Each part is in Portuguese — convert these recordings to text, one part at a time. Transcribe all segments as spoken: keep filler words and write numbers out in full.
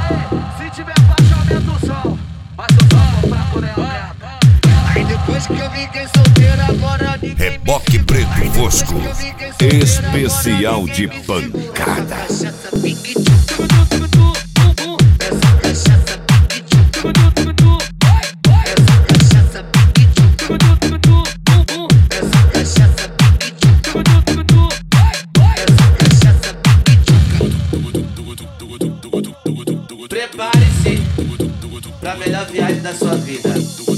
Se tiver baixo, aumenta o som. Mas o som for fraco, né, aumenta. Aí depois que eu fiquei solteiro, agora ninguém Reboque me Preto Aí depois Fosco, que eu fiquei solteiro, especial agora de ninguém me segura. pancada. Essa cachaça pique tchu, essa cachaça pique tchu, essa cachaça pique tchu, essa cachaça pique tchu, essa cachaça pique tchu. Prepare-se pra melhor viagem da sua vida.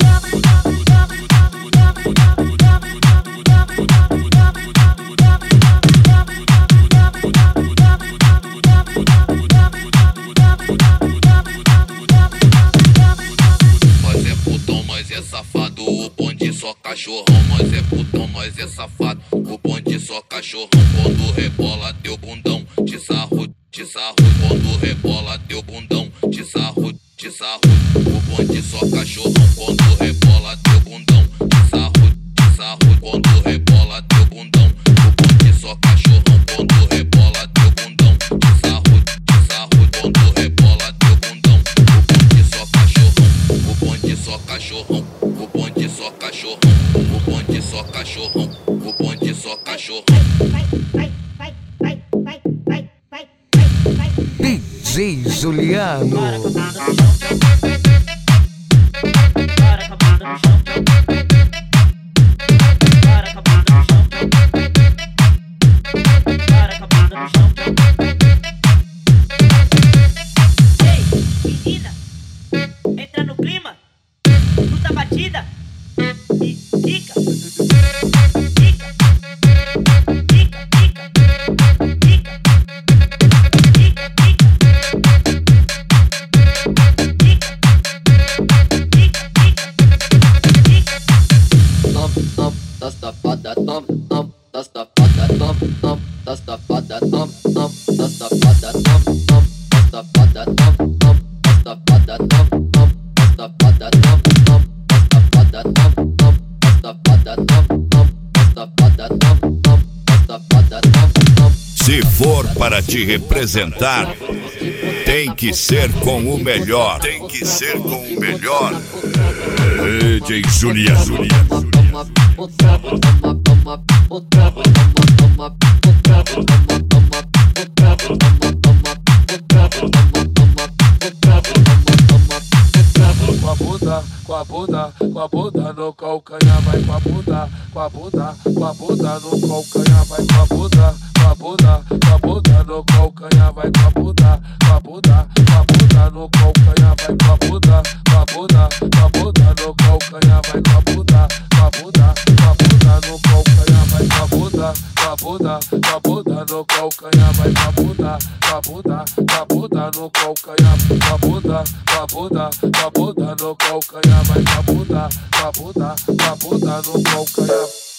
Nós é putão, nós é safado, o bonde só cachorrão. Nós é putão, nós é safado, o bonde só cachorrão. Quando rebola teu bundão, te sarro, te sarro. Quando rebola teu bundão, te sarro, te sarro. O bonde só cachorrão. Quando rebola teu bundão, te sarro, te sarro. Quando rebola teu bundão, o bonde só cachorrão. Quando rebola teu bundão, te sarro, te sarro. Quando rebola teu bundão, o bonde só cachorrão. O bonde só cachorrão. O bonde só cachorrão. O bonde só cachorrão. O bonde só cachorrão. D J Juliano. Entra no clima, luta batida e fica, fica, fica, fica, fica, fica, Tom, tom, da safada, tom, tom, da safada, tom, tom, da safada, tom, tom, da safada, tom, tom, da safada, tom, tom, da safada, tom, tom, da safada, tom, tom, da safada, tom, tom, da safada, tom, tom, da safada, tom, tom, da safada, tom, tom. Se for para te representar, tem que ser com o melhor. Tem que ser com o melhor. D J Juliano. Com a bunda, com a bunda, com a bunda no calcanhar, vai com a bunda, com a bunda, com a bunda no calcanhar, vai com a bunda, com a bunda, com a bunda no calcanhar, vai com a bunda, com a bunda, com a bunda no calcanhar, vai com a bunda, com a bunda, com a bunda no calcanhar, vai com a bunda, com a bunda, com a bunda no calcanhar, vai com a bunda, com a bunda, com a bunda no calcanhar, vai com a bunda, com a bunda, com a bunda no calcanhar, com a bunda, com a bunda, com a bunda no calcanhar, vai com a bunda, com a bunda, com a bunda no calcanhar.